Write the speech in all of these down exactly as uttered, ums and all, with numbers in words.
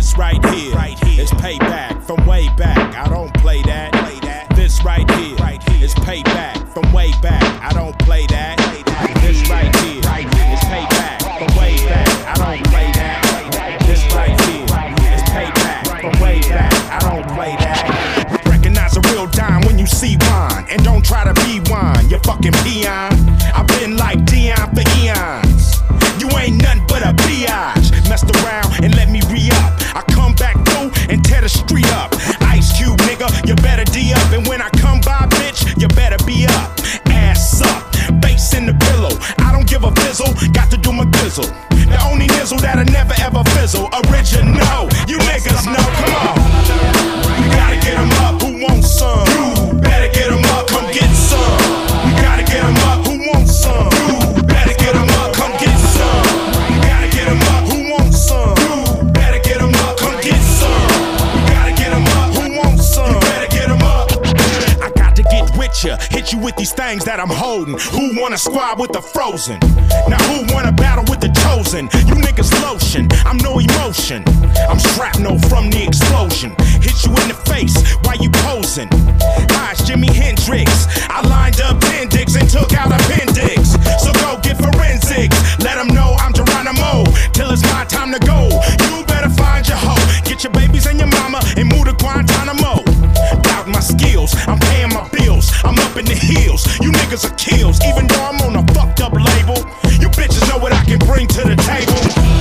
This right here, right here is payback from way back. I don't play that. Play that. This right here, right here is payback from way back. I don't play that. Play that. This right here, right here is payback from way back. I don't play that. This right here is payback from way back. I don't play that. Recognize a real dime when you see wine, and don't try to be wine, you fucking peon. I've been like Dion for eons. You ain't nothing but a biatch. Messed around and let me re-up. I come back through and tear the street up. Ice Cube, nigga, you better D up. And when I come by, bitch, you better be up. Ass up, face in the pillow. I don't give a fizzle, got to do my bizzle. The only nizzle that'll never ever fizzle. Original, you niggas know, come on. You gotta get 'em up, who wants some? You better get 'em up, come get some. You gotta get 'em up, who wants some? You better get 'em up, come get some. You gotta get 'em up, who wants some? You better get 'em up, come get some. You gotta get 'em up, who wants some? You better get 'em up. I got to get with ya, hit you with these things that I'm holding. Who wanna squab with the frozen? Now who wanna battle with the chosen? You niggas lotion, I'm no emotion. I'm shrapnel from the explosion. Hit you in the face while you posing. Hi, it's Jimi Hendrix. I lined up ten dicks and took out appendix. So go get forensics. Let them know I'm Geronimo. Till it's my time to go. You better find your hoe. Get your babies and your mama and move to Guantanamo. Doubt my skills, I'm paying my bills. I'm up in the hills. You niggas are kills. Even though I'm on a fucked up label, you bitches know what I can bring to the table.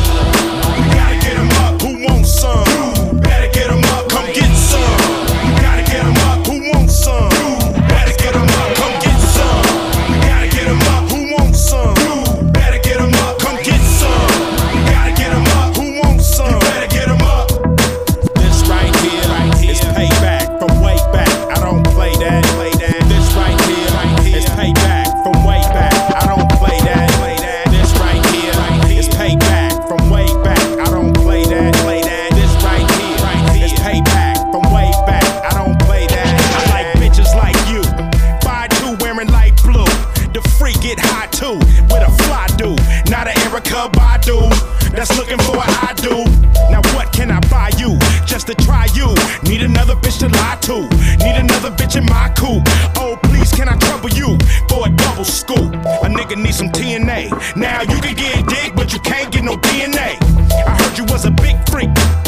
You gotta get 'em up, who wants some? You better get 'em up, come get some. You gotta get 'em up, who wants some? You better get 'em up, come get some. You gotta get 'em up, who wants some? You better get 'em up, come get some. You gotta get 'em up, who wants some? You better get 'em up. This right here, right here is payback from way back. I don't play that. Play that. This right here, right here is payback from way back. I don't play that. Play that. This right here, right here is payback from way back. I don't play that. Play that. This right here, right here is payback from way back. I don't play that. I like bitches like you. five two wearing light blue. The freak get high too with a fly dude. Not an Erykah Badu that's looking for an I do. Now what can I buy you just to try you? Need another bitch to lie to. Need another bitch in my coupe. Oh please, can I trouble you for a double scoop? A nigga need some T N A. Now you can get dick, but you can't get no D N A. I heard you was a big freak.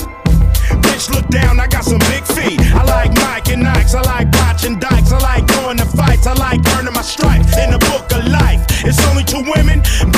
Bitch, look down, I got some big feet. I like Mike and Nikes, I like watching dykes, I like going to fights, I like earning my stripes in the book of life. It's only two women,